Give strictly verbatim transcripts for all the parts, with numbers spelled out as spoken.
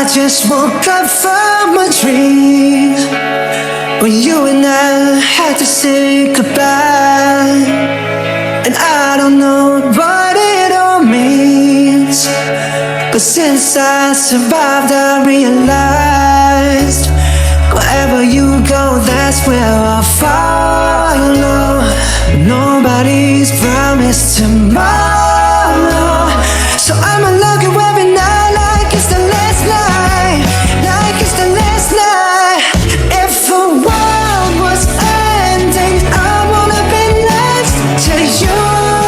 just woke up from a dream when you and I had to say goodbye. And I don't know what it all means, but since I survived I realized wherever you go, that's where I'll follow. Nobody's promised tomorrow, so I'ma look at every night like it's the last night, like it's the last night. If the world was ending, I wanna be next to you.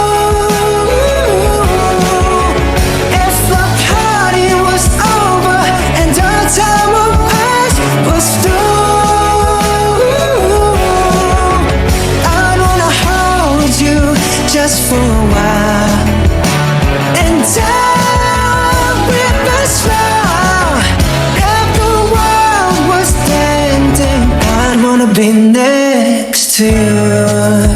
If the party was over and our time of past was through, I wanna hold you just for a while and down with a smile. If the world was ending, I'd wanna be next to you.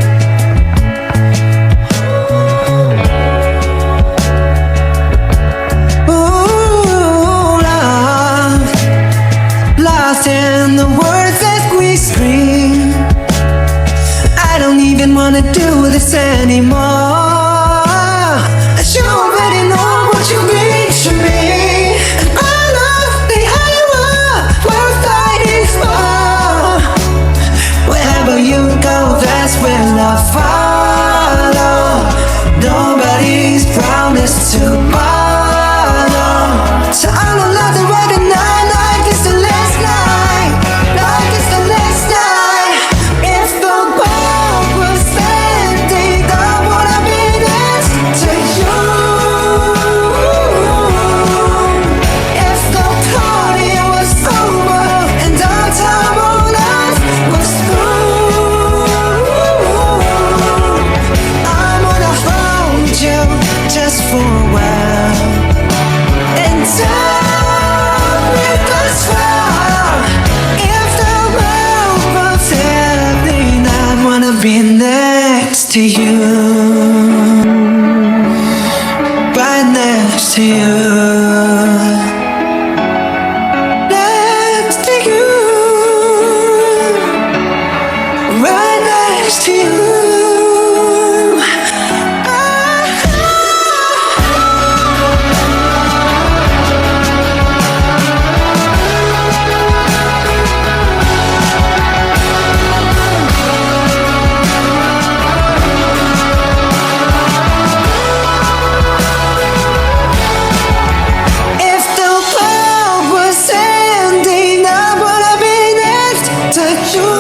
Lost in the words that we scream. I don't even wanna do this anymore. You already know what you mean to me, and I love the hour we're fighting for. Wherever you go, that's where I follow. Nobody's promised tomorrow, so I'm gonna love the every night like it's the last night, like it's the last night. If the world was ending, I wanna be next to you. If the party was over and our time on earth was through, I wanna hold you just for a while and down with a smile. If the world was ending, I wanna be next to you, right next to you, next to you, right next to you. If the world was ending, I wanna be next to you.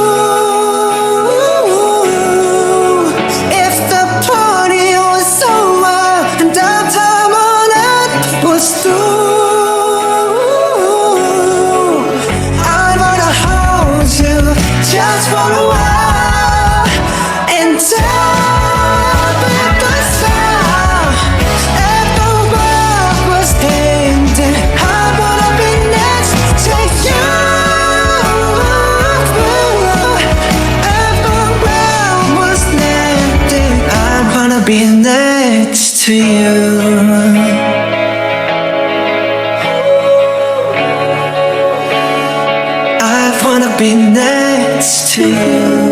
If the party was over and our time on earth was through, I wanna hold you just for a while and down with the sound. If the world was ending, I wanna be next to you. If the world was ending, I wanna be next to you. I wanna be next to you.